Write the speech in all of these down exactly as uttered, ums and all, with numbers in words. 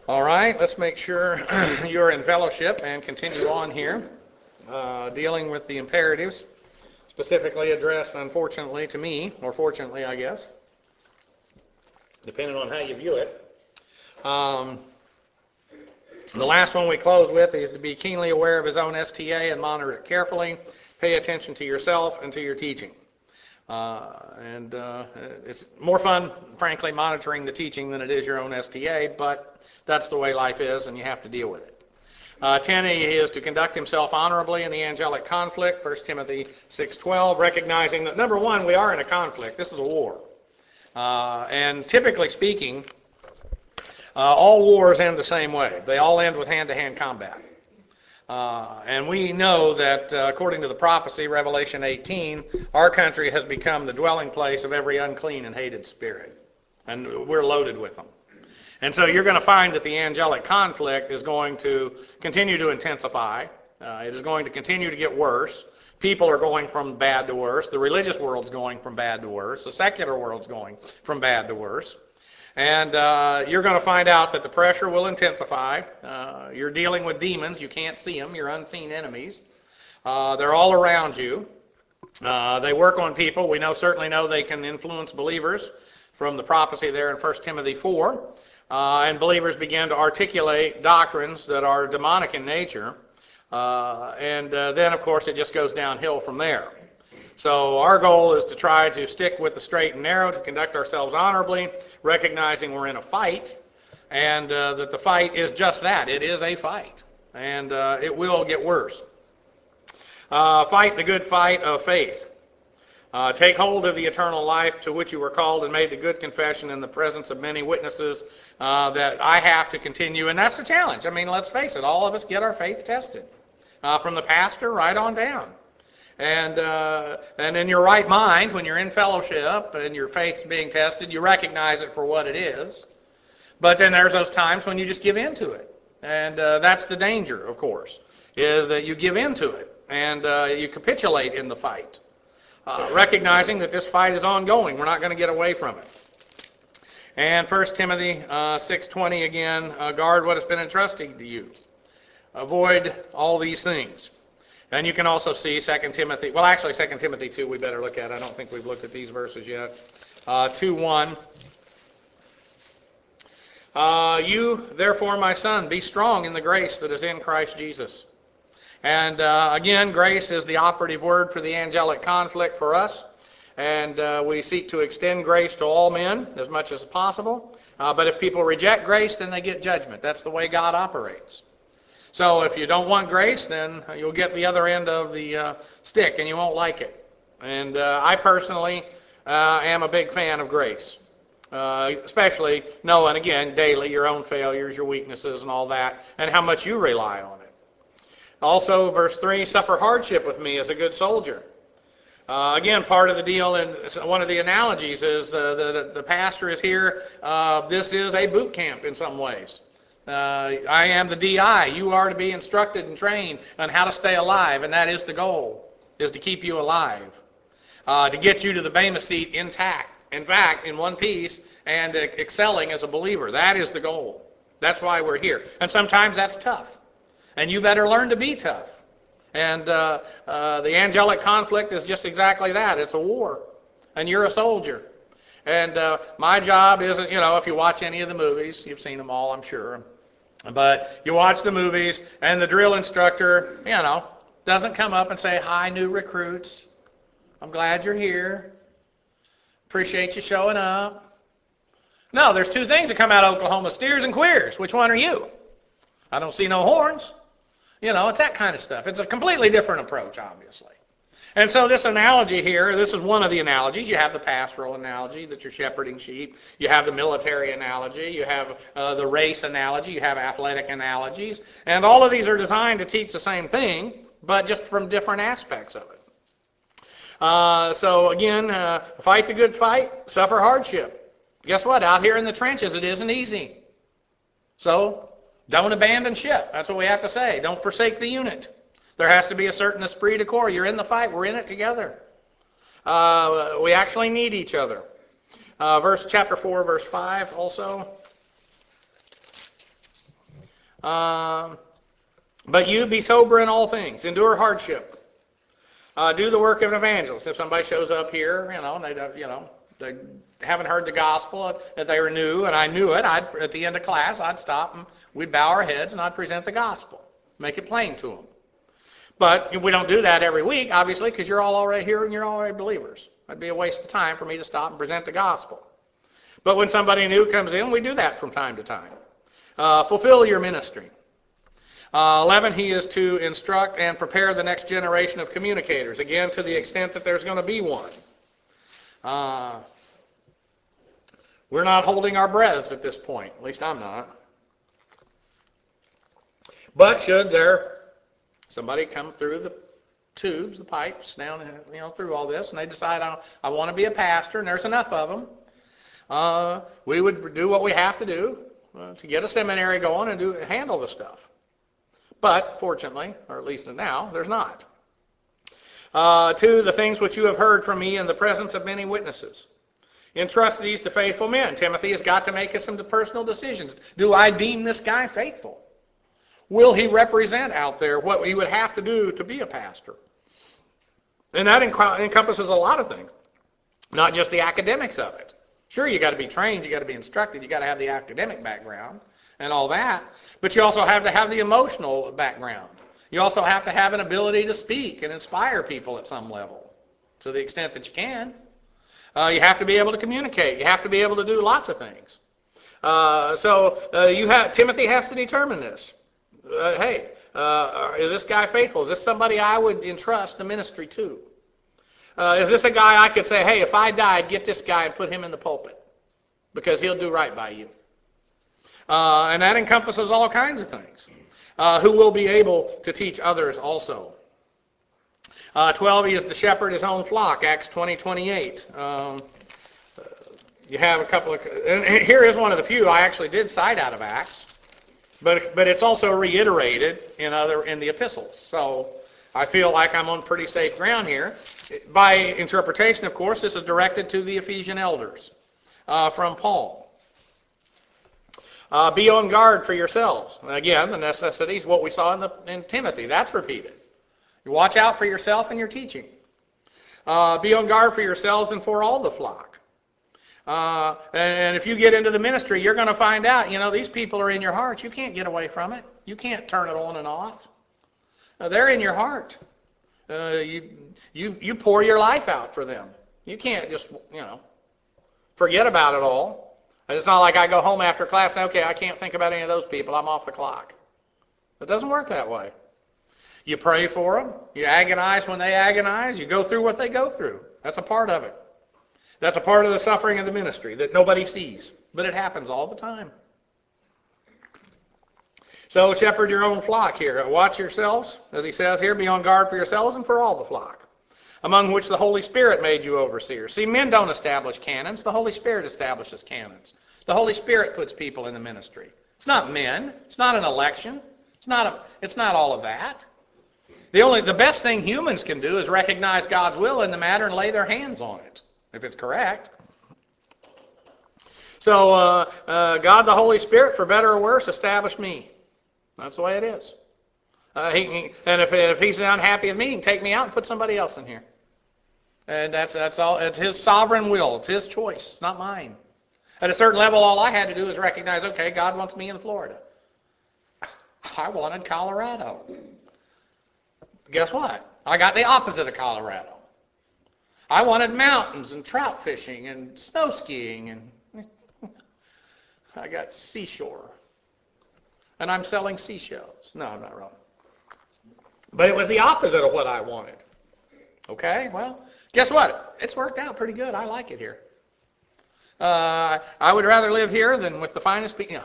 All right, let's make sure you're in fellowship and continue on here, uh, dealing with the imperatives, specifically addressed, unfortunately, to me, or fortunately, I guess, depending on how you view it. Um, the last one we close with is to be keenly aware of his own S T A and monitor it carefully. Pay attention to yourself and to your teaching. Uh, and uh, it's more fun, frankly, monitoring the teaching than it is your own S T A, but that's the way life is, and you have to deal with it. Uh, ten is to conduct himself honorably in the angelic conflict, First Timothy six twelve, recognizing that, number one, we are in a conflict. This is a war. Uh, and typically speaking, uh, all wars end the same way. They all end with hand-to-hand combat. Uh, and we know that, uh, according to the prophecy, Revelation eighteen, our country has become the dwelling place of every unclean and hated spirit. And we're loaded with them. And so you're going to find that the angelic conflict is going to continue to intensify. Uh, it is going to continue to get worse. People are going from bad to worse. The religious world's going from bad to worse. The secular world's going from bad to worse. And uh, you're going to find out that the pressure will intensify. Uh, you're dealing with demons. You can't see them. You're unseen enemies. Uh, they're all around you. Uh, they work on people. We know certainly know they can influence believers from the prophecy there in First Timothy four. Uh, and believers begin to articulate doctrines that are demonic in nature. Uh, and uh, then, of course, it just goes downhill from there. So our goal is to try to stick with the straight and narrow, to conduct ourselves honorably, recognizing we're in a fight, and uh, that the fight is just that. It is a fight, and uh, it will get worse. Uh, fight the good fight of faith. Uh, take hold of the eternal life to which you were called and made the good confession in the presence of many witnesses uh, that I have to continue. And that's the challenge. I mean, let's face it, all of us get our faith tested, uh, from the pastor right on down. And uh, and in your right mind, when you're in fellowship and your faith's being tested, you recognize it for what it is. But then there's those times when you just give in to it. And uh, that's the danger, of course, is that you give in to it and uh, you capitulate in the fight. Uh, recognizing that this fight is ongoing. We're not going to get away from it. And First Timothy uh, six twenty again, uh, guard what has been entrusted to you. Avoid all these things. And you can also see Second Timothy, well actually Second Timothy two we better look at. I don't think we've looked at these verses yet. Uh, two one. Uh, you, therefore, my son, be strong in the grace that is in Christ Jesus. And uh, again, grace is the operative word for the angelic conflict for us. And uh, we seek to extend grace to all men as much as possible. Uh, but if people reject grace, then they get judgment. That's the way God operates. So if you don't want grace, then you'll get the other end of the uh, stick and you won't like it. And uh, I personally uh, am a big fan of grace. Uh, especially knowing, again, daily your own failures, your weaknesses and all that, and how much you rely on it. Also, verse three, suffer hardship with me as a good soldier. Uh, again, part of the deal, and one of the analogies is uh, the, the pastor is here. Uh, this is a boot camp in some ways. Uh, I am the D I. You are to be instructed and trained on how to stay alive, and that is the goal, is to keep you alive, uh, to get you to the Bema seat intact. In fact, in one piece, and uh, excelling as a believer. That is the goal. That's why we're here. And sometimes that's tough. And you better learn to be tough. And uh, uh, the angelic conflict is just exactly that. It's a war. And you're a soldier. And uh, my job isn't, you know, if you watch any of the movies, you've seen them all, I'm sure. But you watch the movies, and the drill instructor, you know, doesn't come up and say, hi, new recruits. I'm glad you're here. Appreciate you showing up. No, there's two things that come out of Oklahoma, steers and queers. Which one are you? I don't see no horns. You know, it's that kind of stuff. It's a completely different approach, obviously. And so this analogy here, this is one of the analogies. You have the pastoral analogy that you're shepherding sheep. You have the military analogy. You have uh, the race analogy. You have athletic analogies. And all of these are designed to teach the same thing, but just from different aspects of it. Uh, so again, uh, fight the good fight, suffer hardship. Guess what? Out here in the trenches, it isn't easy. So don't abandon ship. That's what we have to say. Don't forsake the unit. There has to be a certain esprit de corps. You're in the fight. We're in it together. Uh, we actually need each other. Uh, verse chapter four, verse five also. Um, but you be sober in all things, endure hardship, uh, do the work of an evangelist. If somebody shows up here, you know, and they, you know, they haven't heard the gospel, that they were new, and I knew it, I'd at the end of class, I'd stop and we'd bow our heads and I'd present the gospel, make it plain to them. But we don't do that every week, obviously, because you're all already here and you're already believers. It'd be a waste of time for me to stop and present the gospel. But when somebody new comes in, we do that from time to time. Uh, fulfill your ministry. Uh, eleven, he is to instruct and prepare the next generation of communicators, again, to the extent that there's going to be one. Uh, we're not holding our breaths at this point. At least I'm not. But should there somebody come through the tubes, the pipes, down, you know, through all this, and they decide, I, I want to be a pastor, and there's enough of them, uh, we would do what we have to do uh, to get a seminary going and do handle the stuff. But, fortunately, or at least now, there's not. Uh, two, the things which you have heard from me in the presence of many witnesses. Entrust these to faithful men. Timothy has got to make some personal decisions. Do I deem this guy faithful? Will he represent out there what he would have to do to be a pastor? And that enc- encompasses a lot of things, not just the academics of it. Sure, you got to be trained, you got to be instructed, you got to have the academic background and all that, but you also have to have the emotional background. You also have to have an ability to speak and inspire people at some level, to the extent that you can. Uh, you have to be able to communicate. You have to be able to do lots of things. Uh, so uh, you have Timothy has to determine this. Uh, hey, uh, is this guy faithful? Is this somebody I would entrust the ministry to? Uh, is this a guy I could say, hey, if I died, get this guy and put him in the pulpit because he'll do right by you? Uh, and that encompasses all kinds of things. Uh, who will be able to teach others also. Uh, twelve, he is to shepherd his own flock, Acts twenty, twenty-eight. Um, you have a couple of, and here is one of the few I actually did cite out of Acts, but but it's also reiterated in other in the epistles. So I feel like I'm on pretty safe ground here. By interpretation, of course, this is directed to the Ephesian elders uh, from Paul. Uh, be on guard for yourselves. Again, the necessities, what we saw in, the, in Timothy, that's repeated. You watch out for yourself and your teaching. Uh, be on guard for yourselves and for all the flock. Uh, and if you get into the ministry, you're going to find out, you know, these people are in your heart. You can't get away from it. You can't turn it on and off. Uh, they're in your heart. Uh, you, you, you pour your life out for them. You can't just, you know, forget about it all. It's not like I go home after class and, okay, I can't think about any of those people. I'm off the clock. It doesn't work that way. You pray for them. You agonize when they agonize. You go through what they go through. That's a part of it. That's a part of the suffering of the ministry that nobody sees. But it happens all the time. So shepherd your own flock here. Watch yourselves, as he says here. Be on guard for yourselves and for all the flock, among which the Holy Spirit made you overseers. See, men don't establish canons. The Holy Spirit establishes canons. The Holy Spirit puts people in the ministry. It's not men. It's not an election. It's not a, it's not all of that. The only the best thing humans can do is recognize God's will in the matter and lay their hands on it, if it's correct. So uh, uh, God the Holy Spirit, for better or worse, established me. That's the way it is. Uh, he, he, and if, if he's unhappy with me, he can take me out and put somebody else in here. And that's that's all. It's his sovereign will. It's his choice. It's not mine. At a certain level, all I had to do was recognize, okay, God wants me in Florida. I wanted Colorado. Guess what? I got the opposite of Colorado. I wanted mountains and trout fishing and snow skiing, and I got seashore. And I'm selling seashells. No, I'm not wrong. But it was the opposite of what I wanted. Okay, well, guess what? It's worked out pretty good. I like it here. Uh, I would rather live here than with the finest people.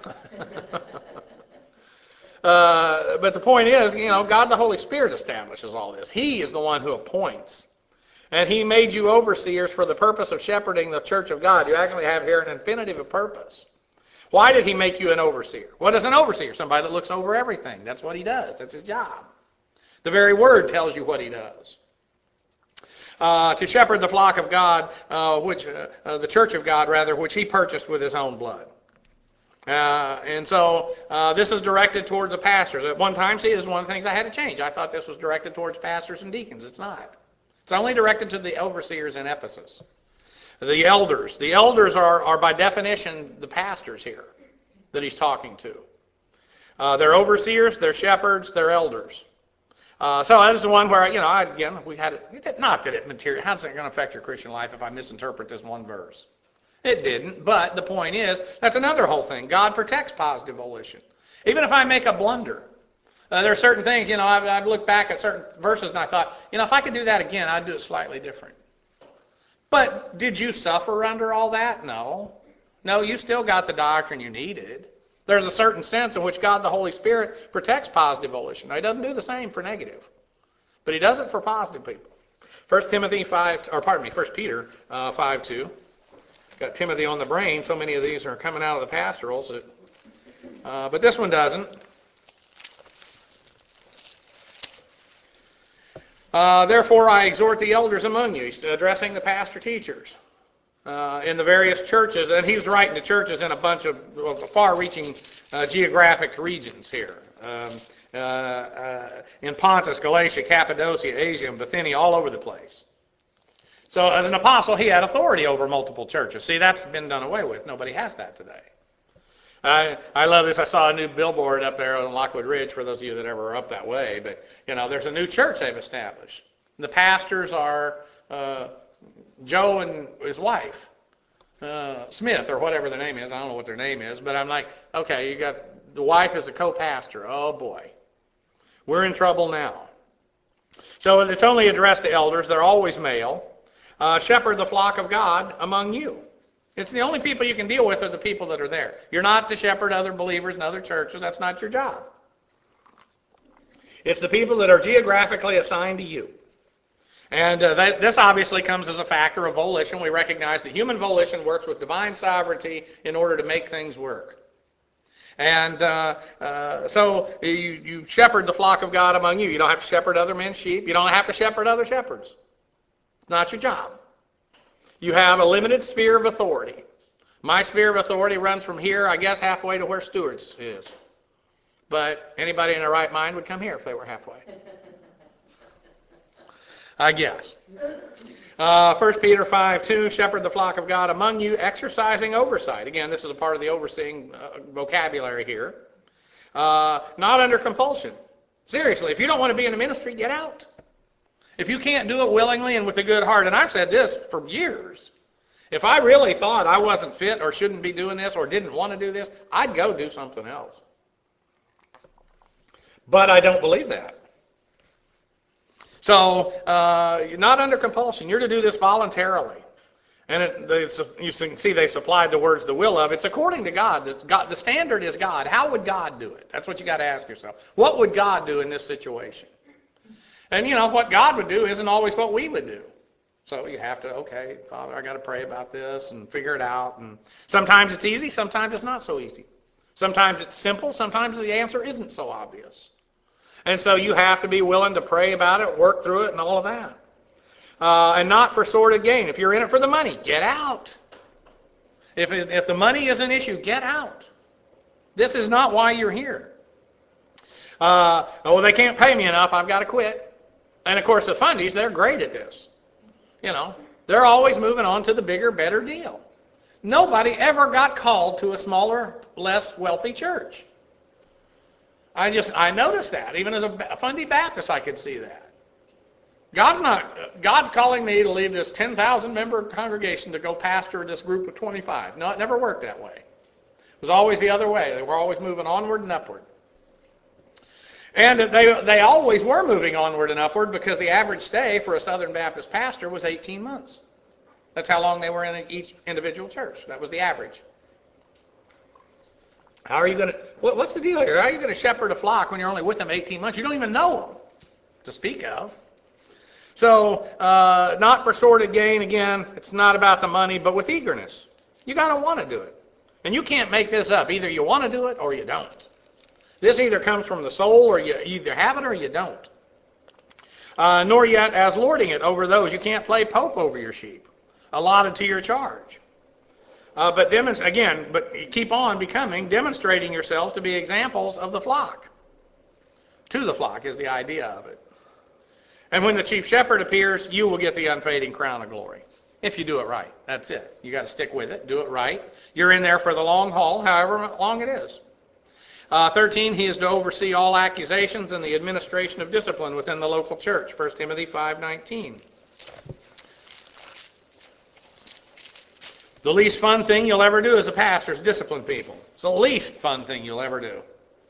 uh, but the point is, you know, God the Holy Spirit establishes all this. He is the one who appoints. And he made you overseers for the purpose of shepherding the church of God. You actually have here an infinitive of purpose. Why did he make you an overseer? What is an overseer? Somebody that looks over everything. That's what he does. That's his job. The very word tells you what he does. Uh, to shepherd the flock of God, uh, which uh, uh, the church of God, rather, which he purchased with his own blood. Uh, and so uh, this is directed towards the pastors. At one time, see, this is one of the things I had to change. I thought this was directed towards pastors and deacons. It's not. It's only directed to the overseers in Ephesus. The elders. The elders are, are by definition the pastors here that he's talking to. Uh, they're overseers, they're shepherds, they're elders. Uh, so that is the one where, you know, I, again, we had it, not that it material, how's it going to affect your Christian life if I misinterpret this one verse? It didn't, but the point is, that's another whole thing. God protects positive volition. Even if I make a blunder, uh, there are certain things, you know, I've, I've looked back at certain verses and I thought, you know, if I could do that again, I'd do it slightly different. But did you suffer under all that? No. No, you still got the doctrine you needed. There's a certain sense in which God the Holy Spirit protects positive volition. Now, he doesn't do the same for negative, but he does it for positive people. First Timothy five, or pardon me, First Peter uh, five two. Got Timothy on the brain. So many of these are coming out of the pastorals, that, uh, but this one doesn't. Uh, Therefore, I exhort the elders among you. He's addressing the pastor teachers. Uh, in the various churches, and he's writing to churches in a bunch of far-reaching uh, geographic regions here. Um, uh, uh, in Pontus, Galatia, Cappadocia, Asia, and Bithynia, all over the place. So as an apostle, he had authority over multiple churches. See, that's been done away with. Nobody has that today. I, I love this. I saw a new billboard up there on Lockwood Ridge, for those of you that ever are up that way. But, you know, there's a new church they've established. The pastors are Uh, Joe and his wife, uh, Smith, or whatever their name is. I don't know what their name is, but I'm like, okay, you got the wife is a co-pastor. Oh boy, we're in trouble now. So it's only addressed to elders. They're always male. Uh, shepherd the flock of God among you. It's the only people you can deal with are the people that are there. You're not to shepherd other believers in other churches. That's not your job. It's the people that are geographically assigned to you. And uh, that, this obviously comes as a factor of volition. We recognize that human volition works with divine sovereignty in order to make things work. And uh, uh, so you, you shepherd the flock of God among you. You don't have to shepherd other men's sheep. You don't have to shepherd other shepherds. It's not your job. You have a limited sphere of authority. My sphere of authority runs from here, I guess, halfway to where Stewart's is. But anybody in their right mind would come here if they were halfway. I guess. Uh, First Peter five two, shepherd the flock of God among you, exercising oversight. Again, this is a part of the overseeing uh, vocabulary here. Uh, not under compulsion. Seriously, if you don't want to be in the ministry, get out. If you can't do it willingly and with a good heart, and I've said this for years, if I really thought I wasn't fit or shouldn't be doing this or didn't want to do this, I'd go do something else. But I don't believe that. So, uh, not under compulsion. You're to do this voluntarily. And it, they, you can see they supplied the words, the will of. It's according to God. It's God. The standard is God. How would God do it? That's what you got to ask yourself. What would God do in this situation? And, you know, what God would do isn't always what we would do. So you have to, okay, Father, I got to pray about this and figure it out. And sometimes it's easy. Sometimes it's not so easy. Sometimes it's simple. Sometimes the answer isn't so obvious. And so you have to be willing to pray about it, work through it, and all of that. Uh, and not for sordid gain. If you're in it for the money, get out. If, it, if the money is an issue, get out. This is not why you're here. Uh, oh, they can't pay me enough, I've got to quit. And of course the fundies, they're great at this. You know, they're always moving on to the bigger, better deal. Nobody ever got called to a smaller, less wealthy church. I just, I noticed that. Even as a fundy Baptist, I could see that. God's not, God's calling me to leave this ten thousand member congregation to go pastor this group of twenty-five. No, it never worked that way. It was always the other way. They were always moving onward and upward. And they, they always were moving onward and upward because the average stay for a Southern Baptist pastor was eighteen months. That's how long they were in each individual church. That was the average. How are you going to, what, what's the deal here? How are you going to shepherd a flock when you're only with them eighteen months? You don't even know them to speak of. So, uh, not for sordid gain. Again, it's not about the money, but with eagerness. You got to want to do it. And you can't make this up. Either you want to do it or you don't. This either comes from the soul or you either have it or you don't. Uh, nor yet as lording it over those. You can't play pope over your sheep, allotted to your charge. Uh, but demonst- again, but keep on becoming, demonstrating yourselves to be examples of the flock. To the flock is the idea of it. And when the chief shepherd appears, you will get the unfading crown of glory. If you do it right. That's it. You got to stick with it. Do it right. You're in there for the long haul, however long it is. Uh, thirteen, he is to oversee all accusations and the administration of discipline within the local church. First Timothy five nineteen. The least fun thing you'll ever do as a pastor is discipline people. It's the least fun thing you'll ever do.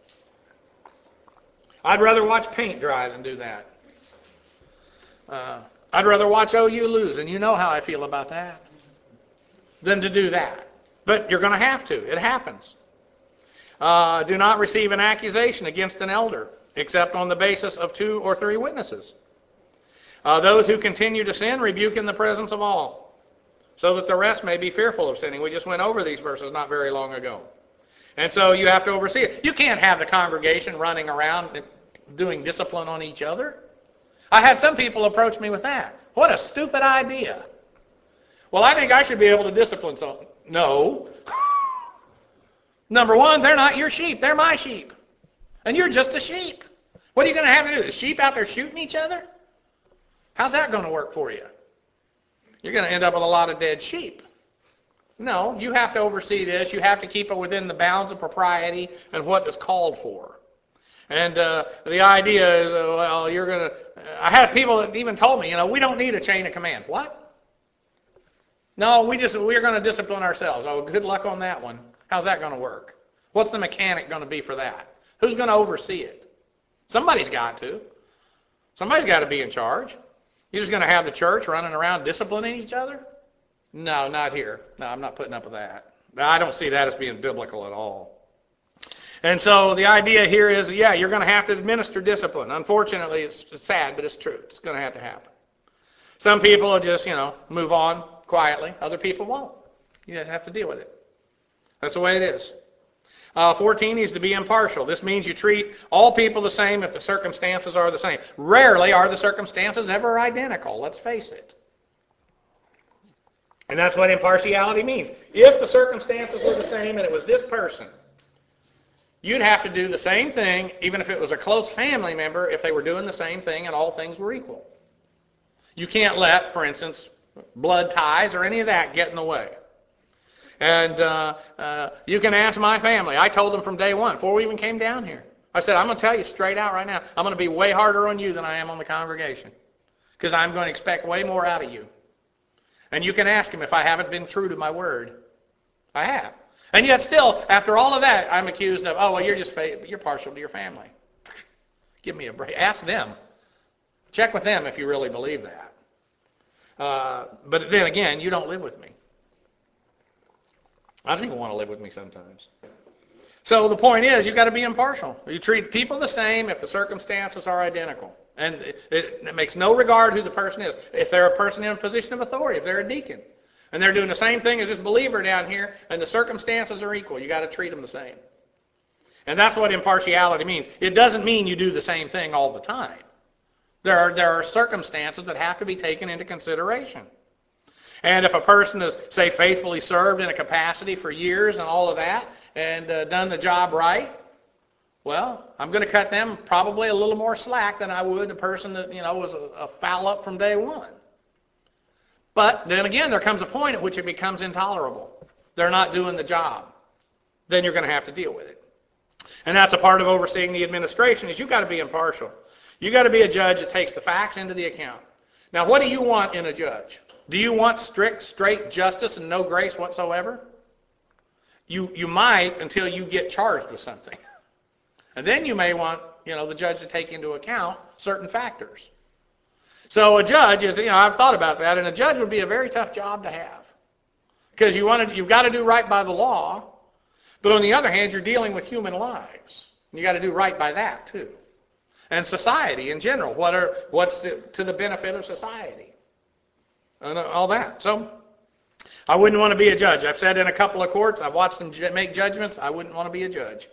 I'd rather watch paint dry than do that. Uh, I'd rather watch O U lose, and you know how I feel about that, than to do that. But you're going to have to. It happens. Uh, do not receive an accusation against an elder, except on the basis of two or three witnesses. Uh, those who continue to sin, rebuke in the presence of all, so that the rest may be fearful of sinning. We just went over these verses not very long ago. And so you have to oversee it. You can't have the congregation running around doing discipline on each other. I had some people approach me with that. What a stupid idea. Well, I think I should be able to discipline someone. No. Number one, they're not your sheep. They're my sheep. And you're just a sheep. What are you going to have to do? The sheep out there shooting each other? How's that going to work for you? You're going to end up with a lot of dead sheep. No, you have to oversee this. You have to keep it within the bounds of propriety and what is called for. And uh, the idea is, uh, well, you're going to... I had people that even told me, you know, we don't need a chain of command. What? No, we just, we're going to discipline ourselves. Oh, good luck on that one. How's that going to work? What's the mechanic going to be for that? Who's going to oversee it? Somebody's got to. Somebody's got to be in charge. You're just going to have the church running around disciplining each other? No, not here. No, I'm not putting up with that. I don't see that as being biblical at all. And so the idea here is, yeah, you're going to have to administer discipline. Unfortunately, it's sad, but it's true. It's going to have to happen. Some people will just, you know, move on quietly. Other people won't. You have to deal with it. That's the way it is. Uh, fourteen is to be impartial. This means you treat all people the same if the circumstances are the same. Rarely are the circumstances ever identical, let's face it. And that's what impartiality means. If the circumstances were the same and it was this person, you'd have to do the same thing, even if it was a close family member, if they were doing the same thing and all things were equal. You can't let, for instance, blood ties or any of that get in the way. And uh, uh, you can ask my family. I told them from day one, before we even came down here. I said, I'm going to tell you straight out right now, I'm going to be way harder on you than I am on the congregation. Because I'm going to expect way more out of you. And you can ask them if I haven't been true to my word. I have. And yet still, after all of that, I'm accused of, oh, well, you're just you're partial to your family. Give me a break. Ask them. Check with them if you really believe that. Uh, but then again, you don't live with me. I don't even want to live with me sometimes. So the point is, you've got to be impartial. You treat people the same if the circumstances are identical. And it, it, it makes no regard who the person is. If they're a person in a position of authority, if they're a deacon, and they're doing the same thing as this believer down here, and the circumstances are equal, you got to treat them the same. And that's what impartiality means. It doesn't mean you do the same thing all the time. There are, there are circumstances that have to be taken into consideration. And if a person has, say, faithfully served in a capacity for years and all of that, and uh, done the job right, well, I'm going to cut them probably a little more slack than I would a person that, you know, was a, a foul up from day one. But then again, there comes a point at which it becomes intolerable. They're not doing the job. Then you're going to have to deal with it. And that's a part of overseeing the administration, is you've got to be impartial. You've got to be a judge that takes the facts into the account. Now, what do you want in a judge? Do you want strict, straight justice and no grace whatsoever? You you might until you get charged with something. And then you may want, you know, the judge to take into account certain factors. So a judge is, you know, I've thought about that, and a judge would be a very tough job to have. Because you want to, you've got to do right by the law, but on the other hand, you're dealing with human lives. You got to do right by that too. And society in general, what are what's to, to the benefit of society? And all that. So I wouldn't want to be a judge. I've said in a couple of courts, I've watched them make judgments. I wouldn't want to be a judge.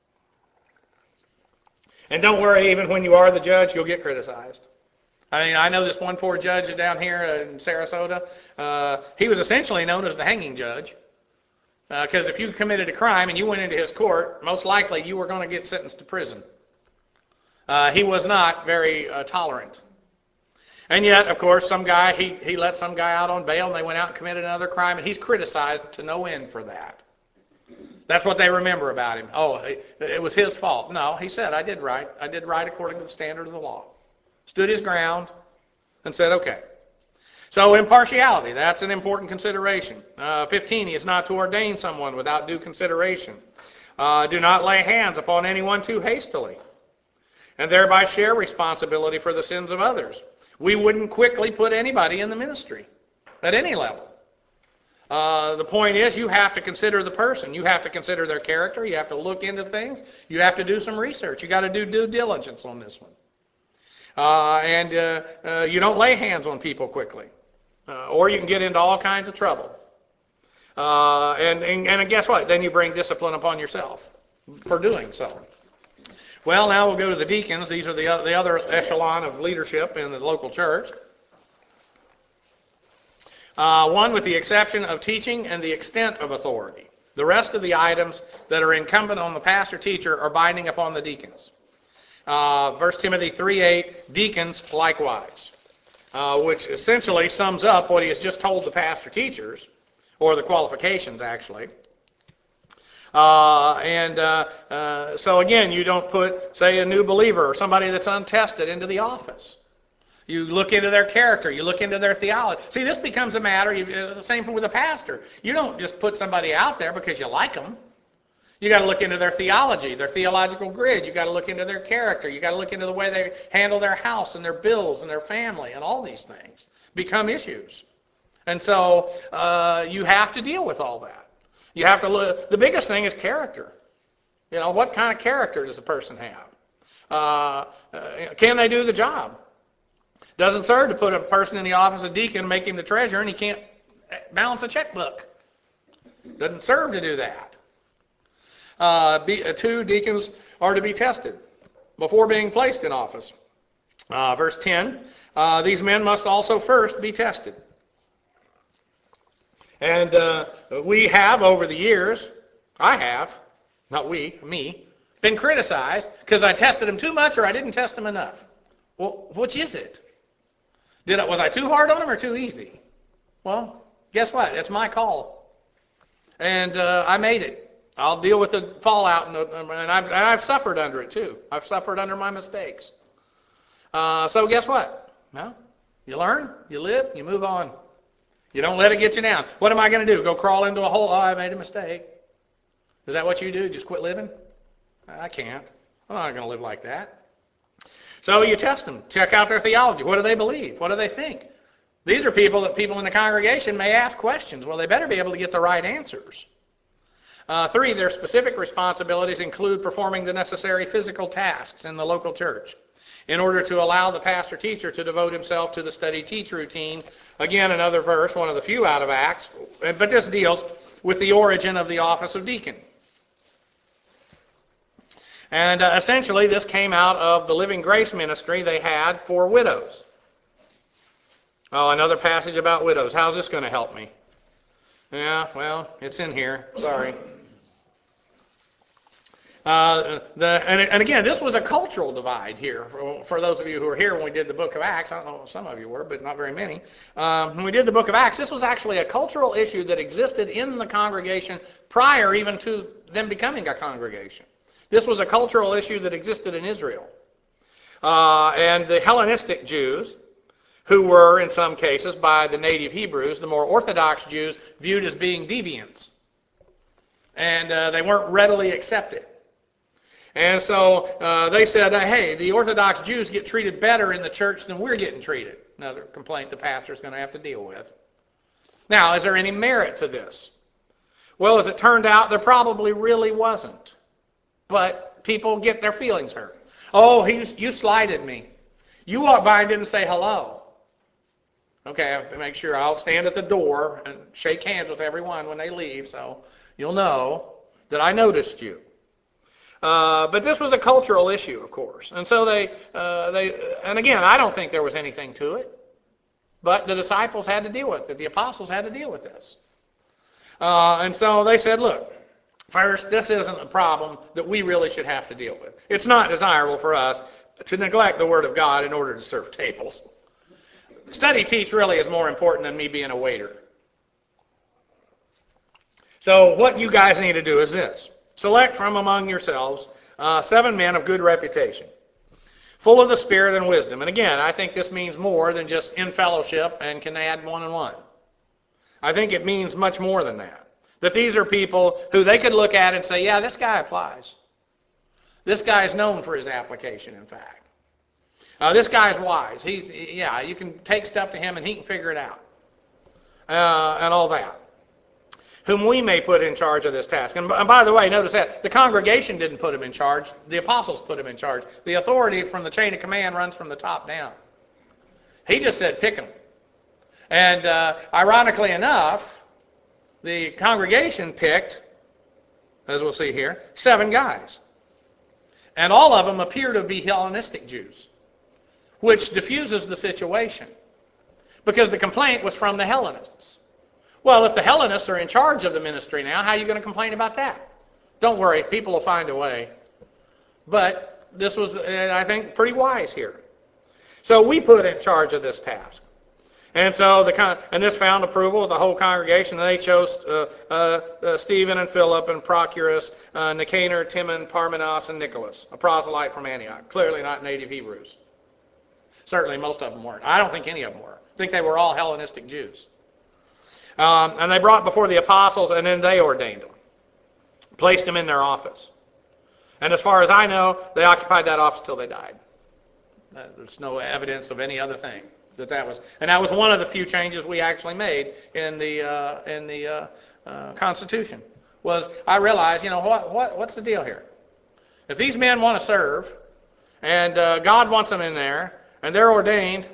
And don't worry, even when you are the judge, you'll get criticized. I mean, I know this one poor judge down here in Sarasota. Uh, he was essentially known as the hanging judge. Because uh, if you committed a crime and you went into his court, most likely you were going to get sentenced to prison. Uh, he was not very uh, tolerant. And yet, of course, some guy, he, he let some guy out on bail and they went out and committed another crime, and he's criticized to no end for that. That's what they remember about him. Oh, it, it was his fault. No, he said, I did right. I did right according to the standard of the law. Stood his ground and said, okay. So impartiality, that's an important consideration. Uh, fifteen, he is not to ordain someone without due consideration. Uh, do not lay hands upon anyone too hastily, and thereby share responsibility for the sins of others. We wouldn't quickly put anybody in the ministry at any level. Uh, the point is, you have to consider the person. You have to consider their character. You have to look into things. You have to do some research. You got to do due diligence on this one. Uh, and uh, uh, you don't lay hands on people quickly, uh, or you can get into all kinds of trouble. Uh, and, and and guess what? Then you bring discipline upon yourself for doing so. Well, now we'll go to the deacons. These are the other, the other echelon of leadership in the local church. Uh, one with the exception of teaching and the extent of authority. The rest of the items that are incumbent on the pastor teacher are binding upon the deacons. Uh, First Timothy three eight, deacons likewise, uh, which essentially sums up what he has just told the pastor teachers, or the qualifications actually. Uh, and uh, uh, so again, you don't put, say, a new believer or somebody that's untested into the office. You look into their character. You look into their theology. See, this becomes a matter, you, the same with a pastor. You don't just put somebody out there because you like them. You got to look into their theology, their theological grid. You got to look into their character. You got to look into the way they handle their house and their bills and their family, and all these things become issues. And so uh, you have to deal with all that. You have to look. The biggest thing is character. You know, what kind of character does a person have? Uh, uh, can they do the job? Doesn't serve to put a person in the office of deacon and make him the treasurer and he can't balance a checkbook. Doesn't serve to do that. Uh, be, uh, two, deacons are to be tested before being placed in office. Uh, verse ten, uh, these men must also first be tested. And uh, we have, over the years, I have, not we, me, been criticized because I tested them too much or I didn't test them enough. Well, which is it? Did I, was I too hard on them or too easy? Well, guess what? It's my call. And uh, I made it. I'll deal with the fallout, and, the, and, I've, and I've suffered under it too. I've suffered under my mistakes. Uh, so guess what? Well, you learn, you live, you move on. You don't let it get you down. What am I going to do? Go crawl into a hole? Oh, I made a mistake. Is that what you do? Just quit living? I can't. I'm not going to live like that. So you test them. Check out their theology. What do they believe? What do they think? These are people that people in the congregation may ask questions. Well, they better be able to get the right answers. Uh, three, their specific responsibilities include performing the necessary physical tasks in the local church in order to allow the pastor-teacher to devote himself to the study-teach routine. Again, another verse, one of the few out of Acts, but this deals with the origin of the office of deacon. And uh, essentially, this came out of the Living Grace ministry they had for widows. Oh, another passage about widows. How's this going to help me? Yeah, well, it's in here. Sorry. Uh, the, and, and again, this was a cultural divide here. For, for those of you who were here when we did the book of Acts, I don't know if some of you were, but not very many. Um, when we did the book of Acts, this was actually a cultural issue that existed in the congregation prior even to them becoming a congregation. This was a cultural issue that existed in Israel. Uh, and the Hellenistic Jews, who were, in some cases, by the native Hebrews, the more Orthodox Jews, viewed as being deviants. And uh, they weren't readily accepted. And so uh, they said, hey, the Orthodox Jews get treated better in the church than we're getting treated. Another complaint the pastor's going to have to deal with. Now, is there any merit to this? Well, as it turned out, there probably really wasn't. But people get their feelings hurt. Oh, he, you slighted me. You walked by and didn't say hello. Okay, I have to make sure I'll stand at the door and shake hands with everyone when they leave, so you'll know that I noticed you. Uh, but this was a cultural issue, of course. And so they, uh, they, and again, I don't think there was anything to it. But the disciples had to deal with it. The apostles had to deal with this. Uh, and so they said, look, first, this isn't a problem that we really should have to deal with. It's not desirable for us to neglect the Word of God in order to serve tables. Study teach really is more important than me being a waiter. So what you guys need to do is this. Select from among yourselves uh, seven men of good reputation, full of the Spirit and wisdom. And again, I think this means more than just in fellowship and can add one and one. I think it means much more than that. That these are people who they could look at and say, yeah, this guy applies. This guy is known for his application, in fact. Uh, this guy is wise. He's, yeah, you can take stuff to him and he can figure it out. Uh, and all that. Whom we may put in charge of this task. And, and by the way, notice that the congregation didn't put him in charge. The apostles put him in charge. The authority from the chain of command runs from the top down. He just said, pick them. And uh, ironically enough, the congregation picked, as we'll see here, seven guys. And all of them appear to be Hellenistic Jews, which diffuses the situation. Because the complaint was from the Hellenists. Well, if the Hellenists are in charge of the ministry now, how are you going to complain about that? Don't worry, people will find a way. But this was, I think, pretty wise here. So we put in charge of this task. And so the and this found approval of the whole congregation. And they chose uh, uh, uh, Stephen and Philip and Prochorus, uh, Nicanor, Timon, Parmenas, and Nicholas, a proselyte from Antioch. Clearly not native Hebrews. Certainly most of them weren't. I don't think any of them were. I think they were all Hellenistic Jews. Um, and they brought before the apostles, and then they ordained them, placed them in their office. And as far as I know, they occupied that office till they died. Uh, there's no evidence of any other thing. That that was, and that was one of the few changes we actually made in the uh, in the uh, uh, Constitution. Was I realized, you know, what what what's the deal here? If these men want to serve, and uh, God wants them in there, and they're ordained,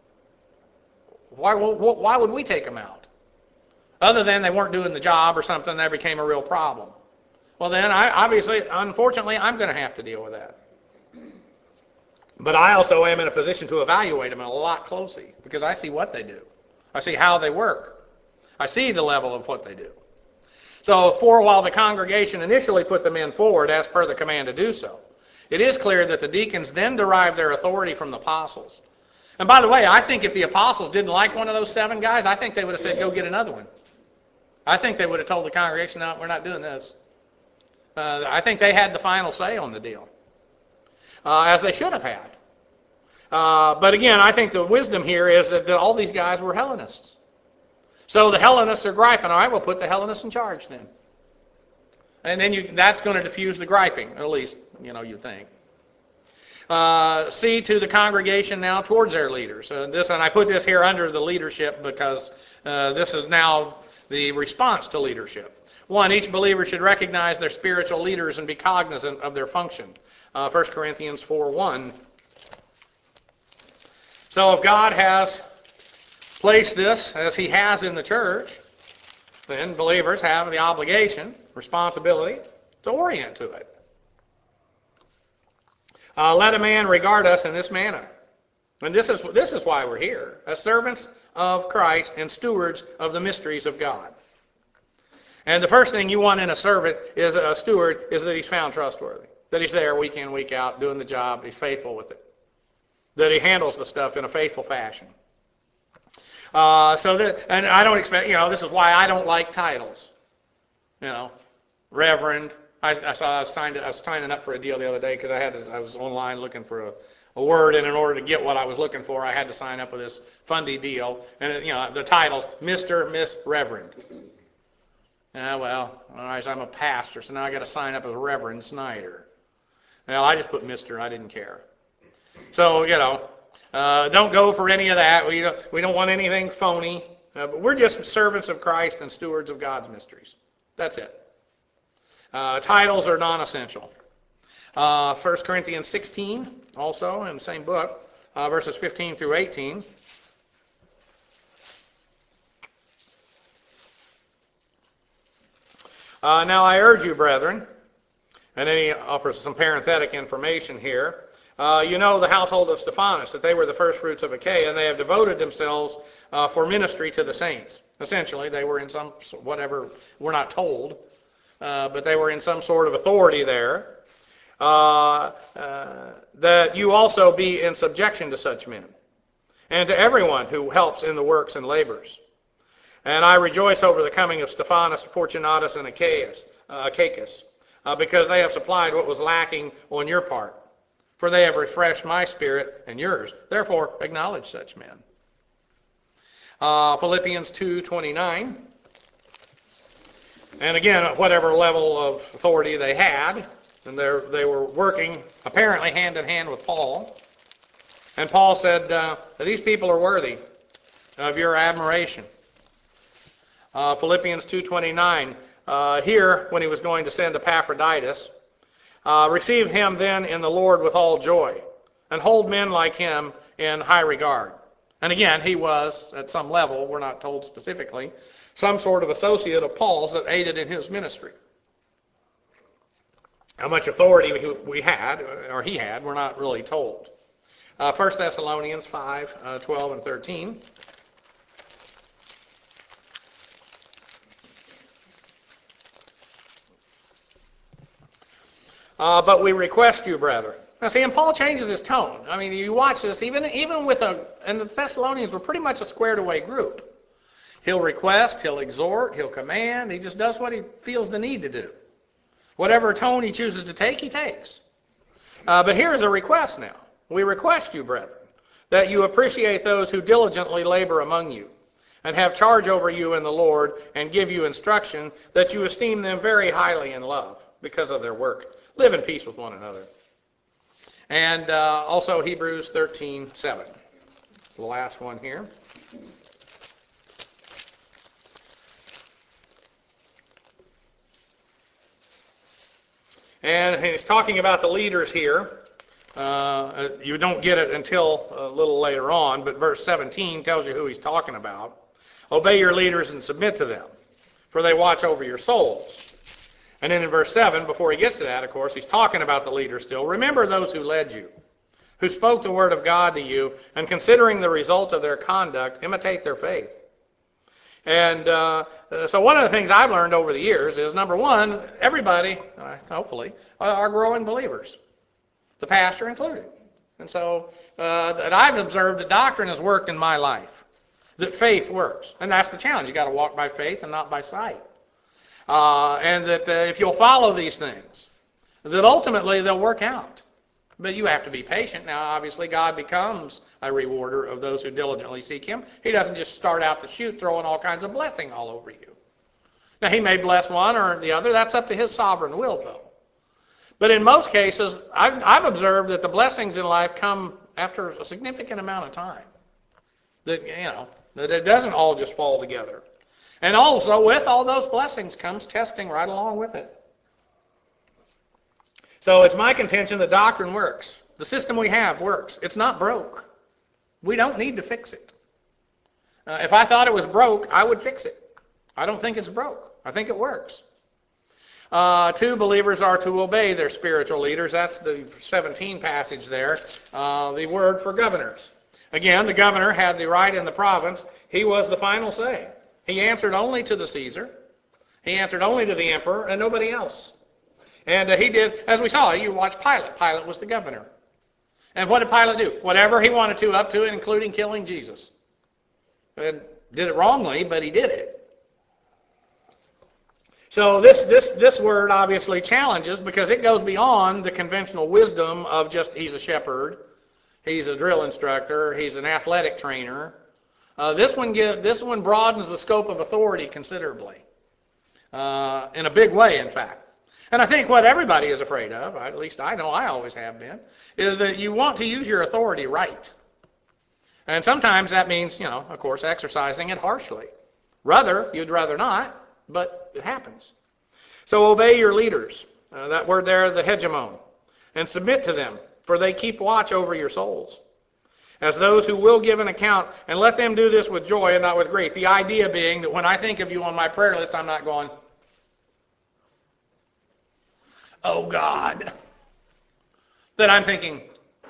why why would we take them out? Other than they weren't doing the job or something, that became a real problem. Well, then, I obviously, unfortunately, I'm going to have to deal with that. But I also am in a position to evaluate them a lot closely because I see what they do. I see how they work. I see the level of what they do. So for while the congregation initially put the men forward as per the command to do so, it is clear that the deacons then derived their authority from the apostles. And by the way, I think if the apostles didn't like one of those seven guys, I think they would have said, go get another one. I think they would have told the congregation, no, we're not doing this. Uh, I think they had the final say on the deal. Uh, as they should have had. Uh, but again, I think the wisdom here is that, that all these guys were Hellenists. So the Hellenists are griping. All right, we'll put the Hellenists in charge then. And then you, that's going to diffuse the griping, at least, you know, you think. Uh, see to the congregation now towards their leaders. Uh, this, and I put this here under the leadership because uh, this is now the response to leadership. One, each believer should recognize their spiritual leaders and be cognizant of their function. Uh, First Corinthians four one. So if God has placed this, as He has in the church, then believers have the obligation, responsibility, to orient to it. Uh, let a man regard us in this manner. And this is, this is why we're here, as servants of Christ and stewards of the mysteries of God. And the first thing you want in a servant, is a steward, is that he's found trustworthy. That he's there week in, week out, doing the job, he's faithful with it. That he handles the stuff in a faithful fashion. Uh, so that, and I don't expect, you know, this is why I don't like titles. You know, Reverend. I, I saw I was, signed, I was signing up for a deal the other day because I had to, I was online looking for a, a word, and in order to get what I was looking for, I had to sign up with this fundy deal. And you know, the title's Mister Miss Reverend. Ah, well, all right, so I'm a pastor, so now I got to sign up as Reverend Snyder. Well, I just put Mister I didn't care. So, you know, uh, don't go for any of that. We don't, we don't want anything phony. Uh, but we're just servants of Christ and stewards of God's mysteries. That's it. Uh, titles are non-essential. Uh, First Corinthians sixteen, also in the same book, uh, verses fifteen through eighteen. Uh, now I urge you, brethren, And then he offers some parenthetic information here. Uh, you know the household of Stephanas, that they were the first fruits of Achaia, and they have devoted themselves uh, for ministry to the saints. Essentially, they were in some, whatever, we're not told, uh, but they were in some sort of authority there. Uh, uh, that you also be in subjection to such men, and to everyone who helps in the works and labors. And I rejoice over the coming of Stephanas, Fortunatus, and Achaeus, uh, Achaicus, uh, because they have supplied what was lacking on your part. For they have refreshed my spirit and yours. Therefore, acknowledge such men. Uh, Philippians two twenty-nine. And again, at whatever level of authority they had, and they were working apparently hand in hand with Paul. And Paul said, uh, these people are worthy of your admiration. Uh, Philippians two twenty-nine. Uh, here, when he was going to send Epaphroditus, uh, receive him then in the Lord with all joy, and hold men like him in high regard. And again, he was, at some level, we're not told specifically, some sort of associate of Paul's that aided in his ministry. How much authority we had, or he had, we're not really told. Uh, First Thessalonians five, uh, twelve, and thirteen. Uh, but we request you, brethren. Now see, and Paul changes his tone. I mean, you watch this, even, even with a, and the Thessalonians were pretty much a squared away group. He'll request, he'll exhort, he'll command, he just does what he feels the need to do. Whatever tone he chooses to take, he takes. Uh, but here is a request now. We request you, brethren, that you appreciate those who diligently labor among you, and have charge over you in the Lord, and give you instruction, that you esteem them very highly in love, because of their work. Live in peace with one another. And uh, also Hebrews thirteen seven, the last one here. And he's talking about the leaders here. Uh, you don't get it until a little later on, but verse seventeen tells you who he's talking about. Obey your leaders and submit to them, for they watch over your souls. And then in verse seven, before he gets to that, of course, he's talking about the leaders still. Remember those who led you, who spoke the word of God to you, and considering the result of their conduct, imitate their faith. And uh, so one of the things I've learned over the years is, number one, everybody, uh, hopefully, are growing believers, the pastor included. And so uh, that I've observed that doctrine has worked in my life, that faith works. And that's the challenge. You've got to walk by faith and not by sight. Uh, and that uh, if you'll follow these things, that ultimately they'll work out. But you have to be patient. Now, obviously, God becomes a rewarder of those who diligently seek him. He doesn't just start out the chute throwing all kinds of blessing all over you. Now, he may bless one or the other. That's up to his sovereign will, though. But in most cases, I've, I've observed that the blessings in life come after a significant amount of time. That, you know, that it doesn't all just fall together. And also, with all those blessings comes testing right along with it. So it's my contention that doctrine works. The system we have works. It's not broke. We don't need to fix it. Uh, if I thought it was broke, I would fix it. I don't think it's broke. I think it works. Uh, two, believers are to obey their spiritual leaders. That's the seventeen passage there. Uh, the word for governors. Again, the governor had the right in the province. He was the final say. He answered only to the Caesar. He answered only to the emperor and nobody else. And uh, he did, as we saw, you watch Pilate. Pilate was the governor. And what did Pilate do? Whatever he wanted to, up to and including killing Jesus. And did it wrongly, but he did it. So this, this, this word obviously challenges because it goes beyond the conventional wisdom of just he's a shepherd, he's a drill instructor, he's an athletic trainer. Uh, this one give, this one broadens the scope of authority considerably, uh, in a big way, in fact. And I think what everybody is afraid of, at least I know I always have been, is that you want to use your authority right. And sometimes that means, you know, of course, exercising it harshly. Rather, you'd rather not, but it happens. So obey your leaders, uh, that word there, the hegemon, and submit to them, for they keep watch over your souls, as those who will give an account, and let them do this with joy and not with grief. The idea being that when I think of you on my prayer list, I'm not going, oh God, that I'm thinking,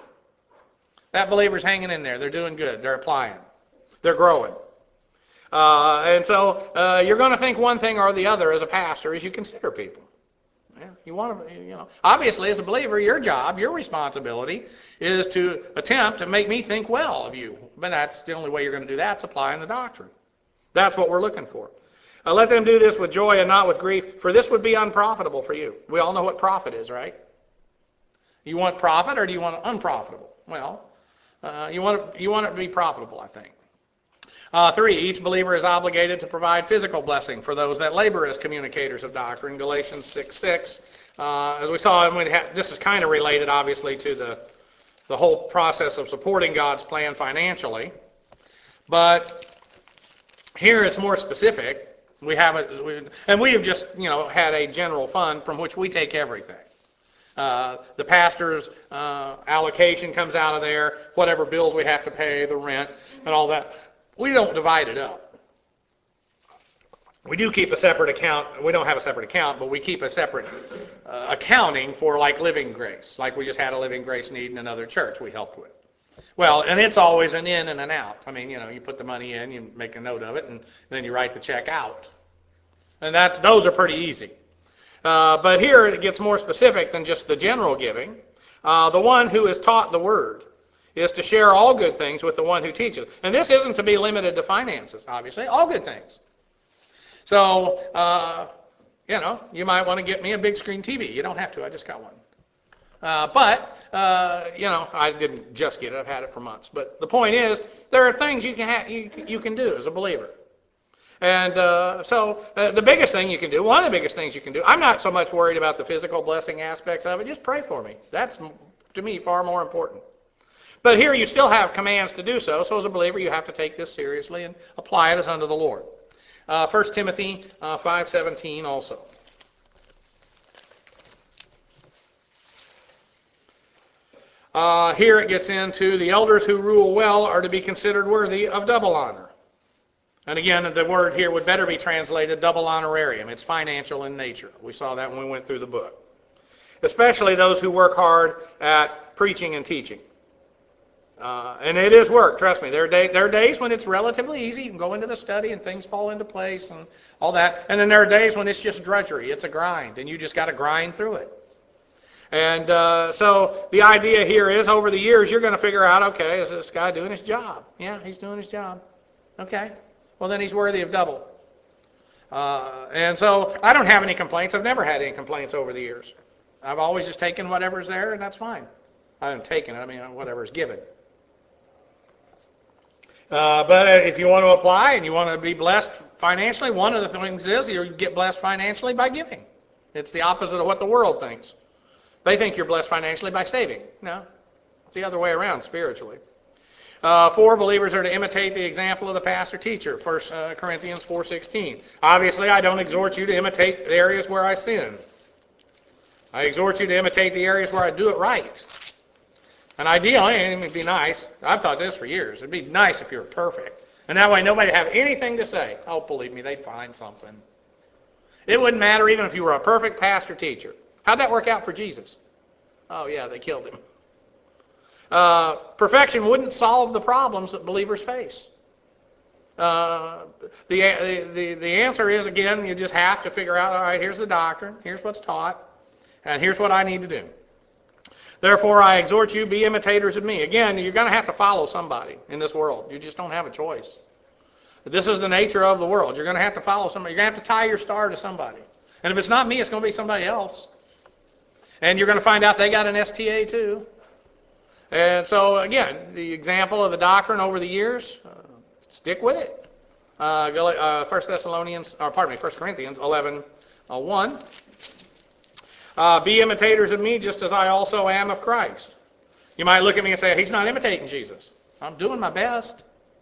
that believer's hanging in there. They're doing good. They're applying. They're growing. Uh, and so uh, you're going to think one thing or the other as a pastor as you consider people. Yeah, you want to, you know, obviously as a believer, your job, your responsibility is to attempt to make me think well of you. But that's the only way you're going to do that, is applying the doctrine. That's what we're looking for. Uh, let them do this with joy and not with grief, for this would be unprofitable for you. We all know what profit is, right? You want profit or do you want unprofitable? Well, uh, you want it, you want it to be profitable, I think. Uh, three, each believer is obligated to provide physical blessing for those that labor as communicators of doctrine. Galatians six six. Uh, as we saw, we had, this is kind of related, obviously, to the, the whole process of supporting God's plan financially. But here it's more specific. We have it, we, and we have just, you know, had a general fund from which we take everything. Uh, the pastor's uh, allocation comes out of there, whatever bills we have to pay, the rent, and all that. We don't divide it up. We do keep a separate account. We don't have a separate account, but we keep a separate uh, accounting for like Living Grace. Like we just had a Living Grace need in another church we helped with. Well, and it's always an in and an out. I mean, you know, you put the money in, you make a note of it, and then you write the check out. And that's, those are pretty easy. Uh, but here it gets more specific than just the general giving. Uh, the one who is taught the word is to share all good things with the one who teaches. And this isn't to be limited to finances, obviously. All good things. So, uh, you know, you might want to get me a big screen T V. You don't have to. I just got one. Uh, but, uh, you know, I didn't just get it. I've had it for months. But the point is, there are things you can, ha- you, you can do as a believer. And uh, so uh, the biggest thing you can do, one of the biggest things you can do, I'm not so much worried about the physical blessing aspects of it. Just pray for me. That's, to me, far more important. But here you still have commands to do so. So as a believer, you have to take this seriously and apply it as unto the Lord. Uh, First Timothy uh, five seventeen also. Uh, here it gets into the elders who rule well are to be considered worthy of double honor. And again, the word here would better be translated double honorarium. It's financial in nature. We saw that when we went through the book. Especially those who work hard at preaching and teaching. Uh, and it is work, trust me. There are, day, there are days when it's relatively easy. You can go into the study and things fall into place and all that. And then there are days when it's just drudgery. It's a grind, and you just got to grind through it. And uh, so the idea here is over the years you're going to figure out, okay, is this guy doing his job? Yeah, he's doing his job. Okay, well then he's worthy of double. Uh, and so I don't have any complaints. I've never had any complaints over the years. I've always just taken whatever's there, and that's fine. I haven't taken it. I mean, whatever's given. Uh, but if you want to apply and you want to be blessed financially, one of the things is you get blessed financially by giving. It's the opposite of what the world thinks. They think you're blessed financially by saving. No, it's the other way around spiritually. Uh, four, believers are to imitate the example of the pastor teacher, First Corinthians four sixteen. Obviously, I don't exhort you to imitate the areas where I sin. I exhort you to imitate the areas where I do it right. And ideally, and it'd be nice, I've thought this for years, it'd be nice if you were perfect. And that way nobody would have anything to say. Oh, believe me, they'd find something. It wouldn't matter even if you were a perfect pastor teacher. How'd that work out for Jesus? Oh, yeah, they killed him. Uh, perfection wouldn't solve the problems that believers face. Uh, the, the, the answer is, again, you just have to figure out, all right, here's the doctrine, here's what's taught, and here's what I need to do. Therefore, I exhort you, be imitators of me. Again, you're going to have to follow somebody in this world. You just don't have a choice. This is the nature of the world. You're going to have to follow somebody. You're going to have to tie your star to somebody. And if it's not me, it's going to be somebody else. And you're going to find out they got an S T A too. And so, again, the example of the doctrine over the years, uh, stick with it. Uh, uh, First Thessalonians, or pardon me, First Corinthians eleven one. Uh, be imitators of me just as I also am of Christ. You might look at me and say, he's not imitating Jesus. I'm doing my best.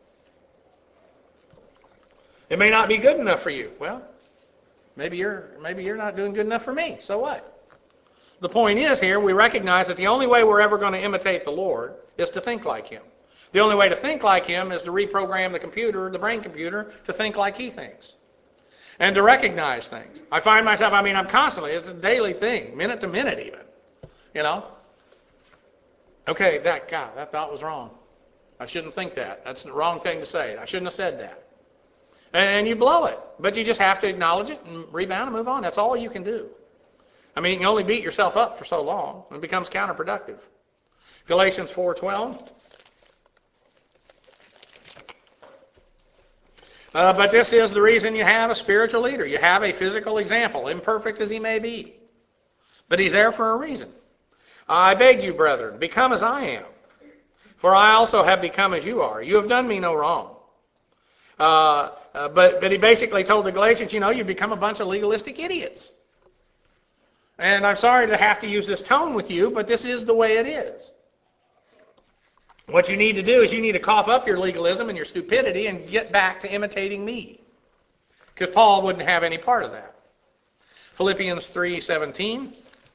It may not be good enough for you. Well, maybe you're maybe you're not doing good enough for me. So what? The point is here, we recognize that the only way we're ever going to imitate the Lord is to think like Him. The only way to think like Him is to reprogram the computer, the brain computer, to think like He thinks. and to recognize things. I find myself, I mean, I'm constantly, it's a daily thing, minute to minute even, you know. Okay, that, God, that thought was wrong. I shouldn't think that. That's the wrong thing to say. I shouldn't have said that. And you blow it. But you just have to acknowledge it and rebound and move on. That's all you can do. I mean, you can only beat yourself up for so long. It becomes counterproductive. Galatians four twelve. Uh, but this is the reason you have a spiritual leader. You have a physical example, imperfect as he may be. But he's there for a reason. I beg you, brethren, become as I am. For I also have become as you are. You have done me no wrong. Uh, uh, but, but he basically told the Galatians, you know, you've become a bunch of legalistic idiots. And I'm sorry to have to use this tone with you, but this is the way it is. What you need to do is you need to cough up your legalism and your stupidity and get back to imitating me. Because Paul wouldn't have any part of that. Philippians three seventeen.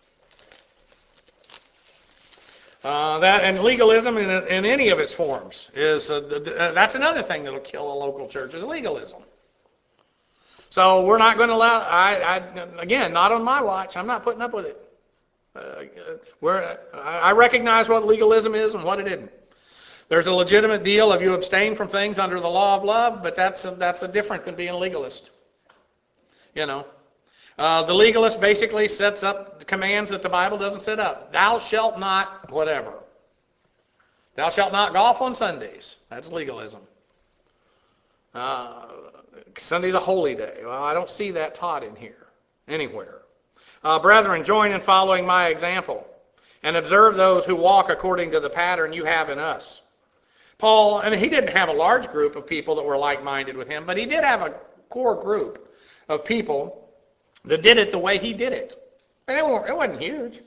Uh, that and legalism in, in any of its forms is uh, uh, that's another thing that'll kill a local church is legalism. So we're not going to allow. I, I again, not on my watch. I'm not putting up with it. Uh, we're, I recognize what legalism is and what it isn't. There's a legitimate deal of you abstain from things under the law of love, but that's a, that's a different than being a legalist. You know. Uh, the legalist basically sets up commands that the Bible doesn't set up. Thou shalt not whatever. Thou shalt not golf on Sundays. That's legalism. Uh, Sunday's a holy day. Well, I don't see that taught in here anywhere. Uh, brethren, join in following my example and observe those who walk according to the pattern you have in us. Paul, I mean, he didn't have a large group of people that were like-minded with him, but he did have a core group of people that did it the way he did it. And it wasn't huge.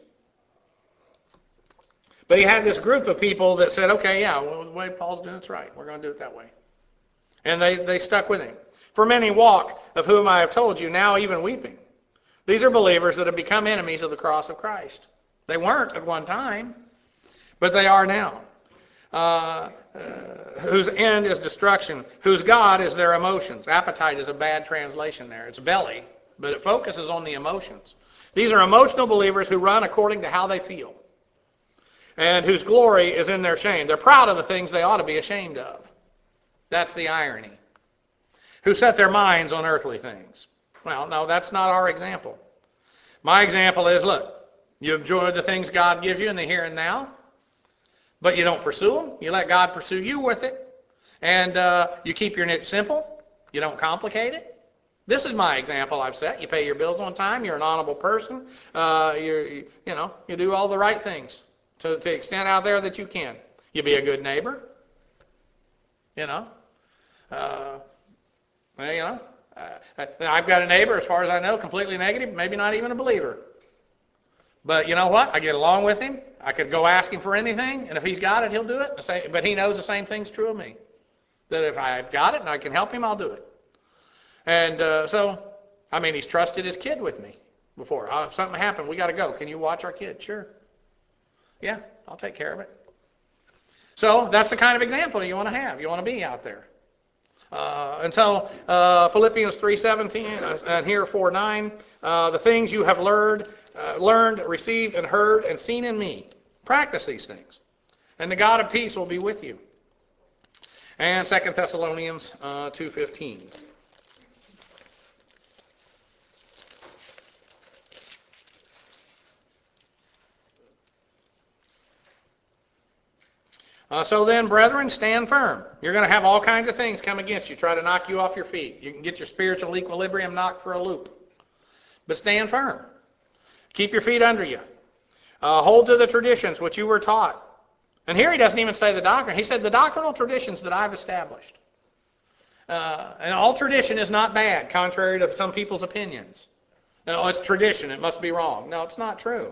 But he had this group of people that said, okay, yeah, well, the way Paul's doing it's right. We're going to do it that way. And they, they stuck with him. For many walk, of whom I have told you, now even weeping. These are believers that have become enemies of the cross of Christ. They weren't at one time, but they are now. Uh, uh, whose end is destruction, whose God is their emotions. Appetite is a bad translation there. It's belly. But it focuses on the emotions. These are emotional believers who run according to how they feel. And whose glory is in their shame. They're proud of the things they ought to be ashamed of. That's the irony. Who set their minds on earthly things. Well, no, that's not our example. My example is, look, you enjoy the things God gives you in the here and now, but you don't pursue them. You let God pursue you with it. And uh, you keep your niche simple. You don't complicate it. This is my example I've set. You pay your bills on time. You're an honorable person. Uh, you you know you do all the right things to, to the extent out there that you can. You be a good neighbor. You know. Uh, well, you know. Uh, I've got a neighbor, as far as I know, completely negative. Maybe not even a believer. But you know what? I get along with him. I could go ask him for anything, and if he's got it, he'll do it. But he knows the same thing's true of me. That if I've got it and I can help him, I'll do it. And uh, so, I mean, he's trusted his kid with me before. Uh, if something happened, we got to go. Can you watch our kid? Sure. Yeah, I'll take care of it. So that's the kind of example you want to have. You want to be out there. Uh, and so uh, Philippians three seventeen uh, and here four nine, uh, the things you have learned, uh, learned, received, and heard, and seen in me. Practice these things. And the God of peace will be with you. And Second Thessalonians uh, two fifteen. Uh, so then, brethren, stand firm. You're going to have all kinds of things come against you, try to knock you off your feet. You can get your spiritual equilibrium knocked for a loop. But stand firm. Keep your feet under you. Uh, hold to the traditions which you were taught. And here he doesn't even say the doctrine. He said the doctrinal traditions that I've established. Uh, and all tradition is not bad, contrary to some people's opinions. No, it's tradition. It must be wrong. No, it's not true.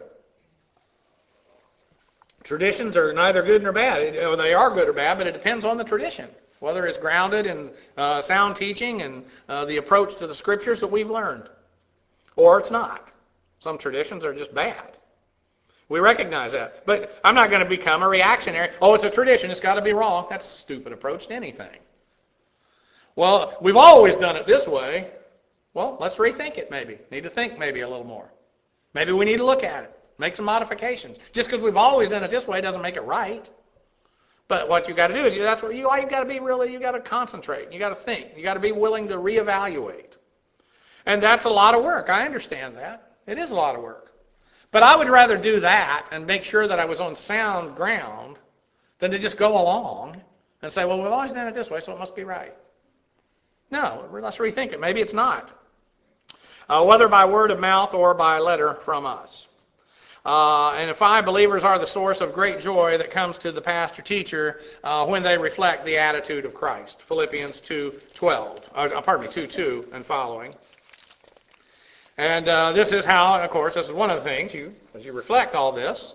Traditions are neither good nor bad. Or they are good or bad, but it depends on the tradition. Whether it's grounded in uh, sound teaching and uh, the approach to the scriptures that we've learned. Or it's not. Some traditions are just bad. We recognize that. But I'm not going to become a reactionary. Oh, it's a tradition. It's got to be wrong. That's a stupid approach to anything. Well, we've always done it this way. Well, let's rethink it maybe. Need to think maybe a little more. Maybe we need to look at it. Make some modifications. Just because we've always done it this way doesn't make it right. But what you got to do is you, that's what you you got to be really you got to concentrate. You got to think. You got to be willing to reevaluate. And that's a lot of work. I understand that. It is a lot of work. But I would rather do that and make sure that I was on sound ground than to just go along and say, well, we've always done it this way, so it must be right. No, let's rethink it. Maybe it's not. Uh, whether by word of mouth or by letter from us. Uh, and if I, believers, are the source of great joy that comes to the pastor-teacher uh, when they reflect the attitude of Christ. Philippians two twelve, uh, pardon me, two two and following. And uh, this is how, of course, this is one of the things, you as you reflect all this,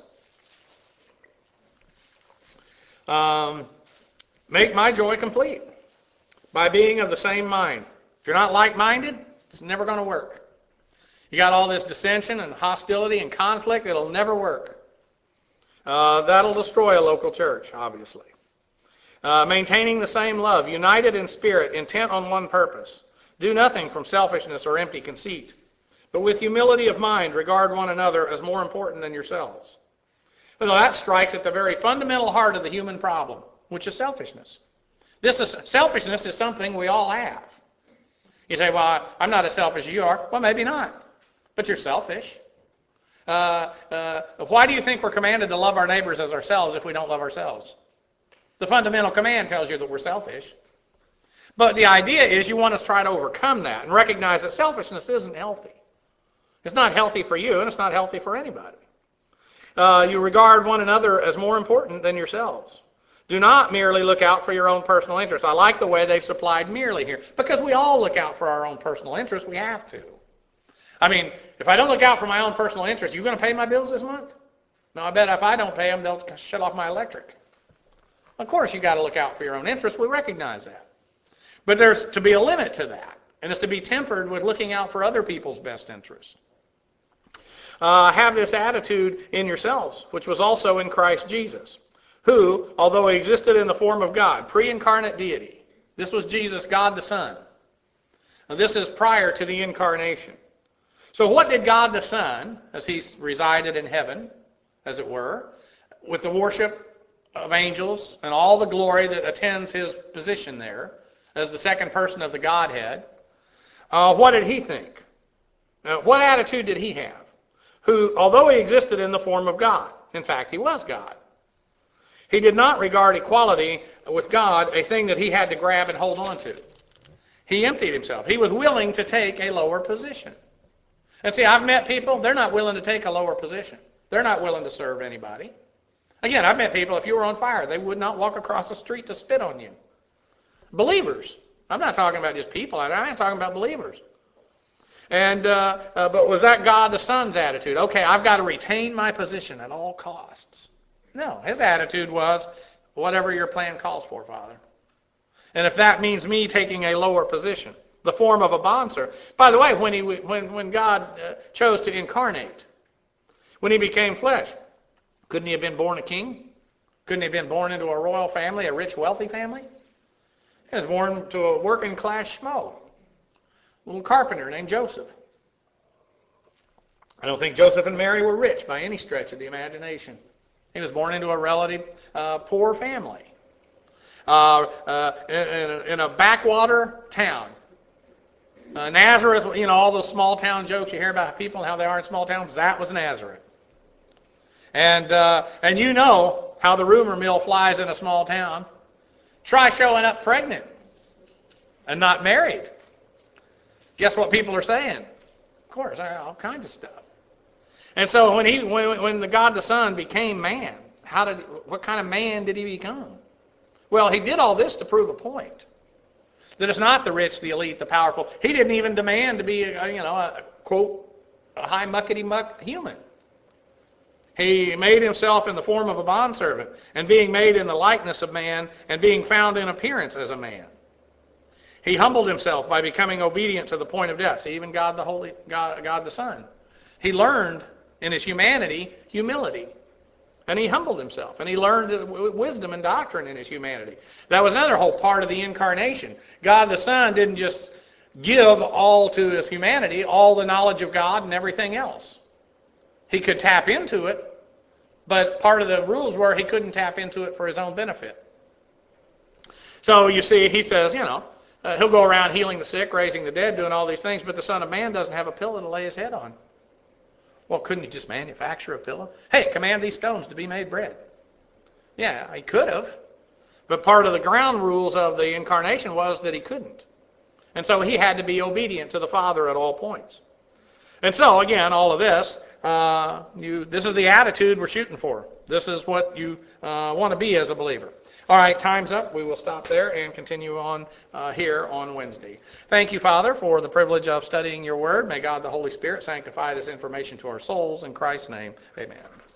um, make my joy complete by being of the same mind. If you're not like-minded, it's never going to work. You got all this dissension and hostility and conflict, it'll never work. Uh, that'll destroy a local church, obviously. Uh, maintaining the same love, united in spirit, intent on one purpose. Do nothing from selfishness or empty conceit, but with humility of mind regard one another as more important than yourselves. Well, that strikes at the very fundamental heart of the human problem, which is selfishness. This is selfishness is something we all have. You say, well, I'm not as selfish as you are. Well, maybe not. But you're selfish. Uh, uh, why do you think we're commanded to love our neighbors as ourselves if we don't love ourselves? The fundamental command tells you that we're selfish. But the idea is you want to try to overcome that and recognize that selfishness isn't healthy. It's not healthy for you, and it's not healthy for anybody. Uh, you regard one another as more important than yourselves. Do not merely look out for your own personal interest. I like the way they've supplied merely here, because we all look out for our own personal interest. We have to. I mean, if I don't look out for my own personal interest, you going to pay my bills this month? No, I bet if I don't pay them, they'll shut off my electric. Of course, you got to look out for your own interest. We recognize that. But there's to be a limit to that, and it's to be tempered with looking out for other people's best interests. Uh, have this attitude in yourselves, which was also in Christ Jesus, who, although he existed in the form of God, pre-incarnate deity, this was Jesus, God the Son. Now, this is prior to the incarnation. So what did God the Son, as he resided in heaven, as it were, with the worship of angels and all the glory that attends his position there, as the second person of the Godhead, uh, what did he think? Uh, what attitude did he have? Who, although he existed in the form of God, in fact, he was God, he did not regard equality with God a thing that he had to grab and hold on to. He emptied himself. He was willing to take a lower position. And see, I've met people, they're not willing to take a lower position. They're not willing to serve anybody. Again, I've met people, if you were on fire, they would not walk across the street to spit on you. Believers. I'm not talking about just people. I'm talking about believers. And uh, uh, but was that God the Son's attitude? Okay, I've got to retain my position at all costs. No, his attitude was, whatever your plan calls for, Father. And if that means me taking a lower position, the form of a bondservant. By the way, when he when when God uh, chose to incarnate, when he became flesh, couldn't he have been born a king? Couldn't he have been born into a royal family, a rich, wealthy family? He was born to a working class schmo, a little carpenter named Joseph. I don't think Joseph and Mary were rich by any stretch of the imagination. He was born into a relative uh, poor family uh, uh, in, in, a, in a backwater town. Uh, Nazareth, you know, all those small town jokes you hear about people and how they are in small towns, that was Nazareth. And uh, and you know how the rumor mill flies in a small town. Try showing up pregnant and not married. Guess what people are saying? Of course, all kinds of stuff. And so when he, when, when the God the Son became man, how did, what kind of man did he become? Well, he did all this to prove a point. That it's not the rich, the elite, the powerful. He didn't even demand to be, a, you know, a quote, a high muckety muck human. He made himself in the form of a bondservant, and being made in the likeness of man, and being found in appearance as a man. He humbled himself by becoming obedient to the point of death. See, even God the Holy, God, God the Son. He learned in his humanity humility. And he humbled himself. And he learned wisdom and doctrine in his humanity. That was another whole part of the incarnation. God the Son didn't just give all to his humanity, all the knowledge of God and everything else. He could tap into it, but part of the rules were he couldn't tap into it for his own benefit. So you see, he says, you know, uh, he'll go around healing the sick, raising the dead, doing all these things, but the Son of Man doesn't have a pillow to lay his head on. Well, couldn't he just manufacture a pillow? Hey, command these stones to be made bread. Yeah, he could have, but part of the ground rules of the incarnation was that he couldn't. And so he had to be obedient to the Father at all points. And so, again, all of this, uh, you, this is the attitude we're shooting for. This is what you uh, want to be as a believer. All right, time's up. We will stop there and continue on uh, here on Wednesday. Thank you, Father, for the privilege of studying your word. May God the Holy Spirit sanctify this information to our souls. In Christ's name, amen.